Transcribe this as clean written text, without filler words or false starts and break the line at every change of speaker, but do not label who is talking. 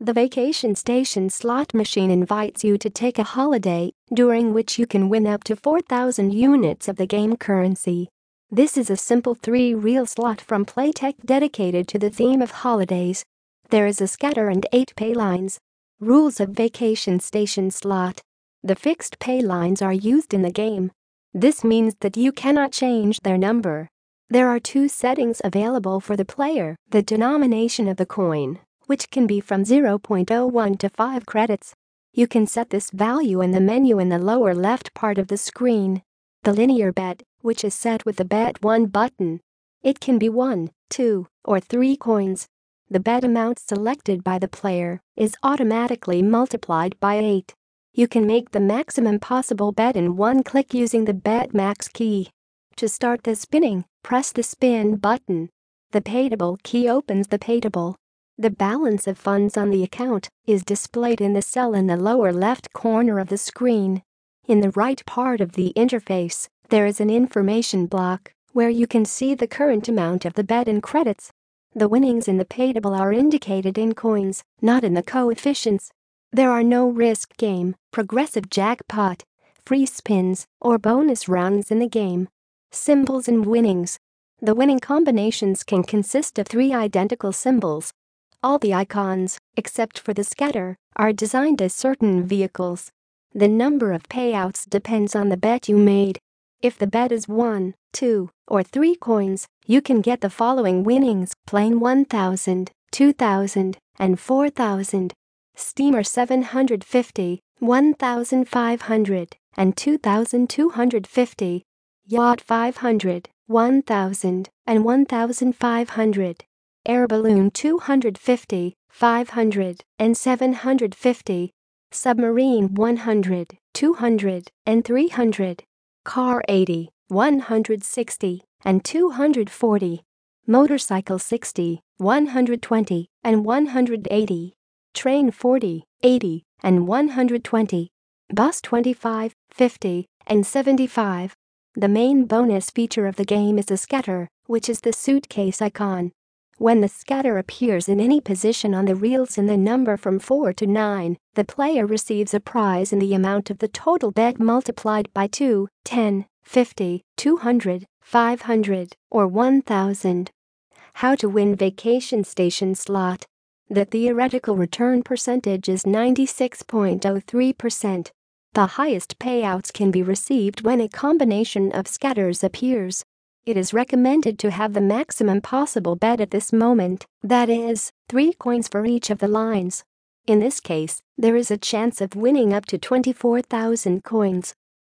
The Vacation Station slot machine invites you to take a holiday, during which you can win up to 4,000 units of the game currency. This is a simple 3-reel slot from Playtech dedicated to the theme of holidays. There is a scatter and 8 pay lines. Rules of Vacation Station slot. The fixed pay lines are used in the game. This means that you cannot change their number. There are 2 settings available for the player: the denomination of the coin, which can be from 0.01 to 5 credits. You can set this value in the menu in the lower left part of the screen. The linear bet, which is set with the Bet 1 button. It can be 1, 2, or 3 coins. The bet amount selected by the player is automatically multiplied by 8. You can make the maximum possible bet in one click using the Bet Max key. To start the spinning, press the spin button. The Payable key opens the Payable. The balance of funds on the account is displayed in the cell in the lower left corner of the screen. In the right part of the interface, there is an information block where you can see the current amount of the bet in credits. The winnings in the Payable are indicated in coins, not in the coefficients. There are no risk game, progressive jackpot, free spins, or bonus rounds in the game. Symbols and winnings. The winning combinations can consist of 3 identical symbols. All the icons, except for the scatter, are designed as certain vehicles. The number of payouts depends on the bet you made. If the bet is 1, 2, or 3 coins, you can get the following winnings: Plane 1,000, 2,000, and 4,000. Steamer 750, 1,500, and 2,250. Yacht 500, 1,000, and 1,500. Air balloon 250, 500, and 750. Submarine 100, 200, and 300. Car 80, 160, and 240. Motorcycle 60, 120, and 180. Train 40, 80, and 120. Bus 25, 50, and 75. The main bonus feature of the game is the scatter, which is the suitcase icon. When the scatter appears in any position on the reels in the number from 4 to 9, the player receives a prize in the amount of the total bet multiplied by 2, 10, 50, 200, 500, or 1,000. How to win Vacation Station slot. The theoretical return percentage is 96.03%. The highest payouts can be received when a combination of scatters appears. It is recommended to have the maximum possible bet at this moment, that is, 3 coins for each of the lines. In this case, there is a chance of winning up to 24,000 coins.